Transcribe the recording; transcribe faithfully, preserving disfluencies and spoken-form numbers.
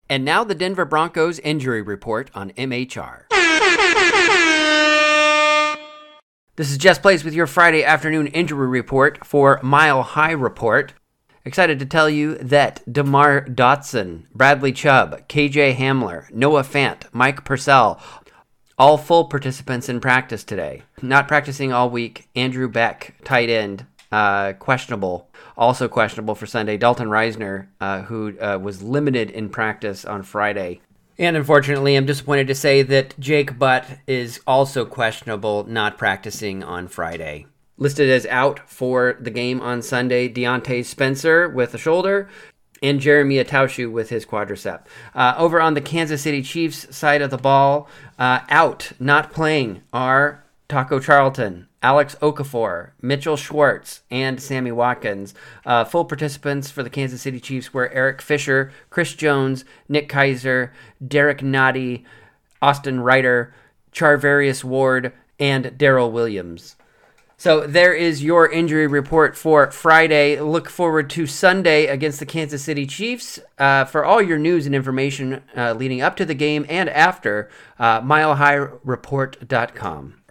And now the Denver Broncos injury report on M H R. This is Jess Plays with your Friday afternoon injury report for Mile High Report. Excited to tell you that DeMar Dotson, Bradley Chubb, K J Hamler, Noah Fant, Mike Purcell, all full participants in practice today. Not practicing all week, Andrew Beck, tight end, uh, questionable. Also questionable for Sunday, Dalton Reisner, uh, who uh, was limited in practice on Friday. And unfortunately, I'm disappointed to say that Jake Butt is also questionable, not practicing on Friday. Listed as out for the game on Sunday, Deontay Spencer with a shoulder, and Jeremy Ataushu with his quadricep. Uh, over on the Kansas City Chiefs side of the ball, uh, out, not playing, are Taco Charlton, Alex Okafor, Mitchell Schwartz, and Sammy Watkins. Uh, full participants for the Kansas City Chiefs were Eric Fisher, Chris Jones, Nick Keiser, Derek Nottie, Austin Ryder, Charvarius Ward, and Daryl Williams. So there is your injury report for Friday. Look forward to Sunday against the Kansas City Chiefs. Uh, for all your news and information uh, leading up to the game and after, uh, mile high report dot com.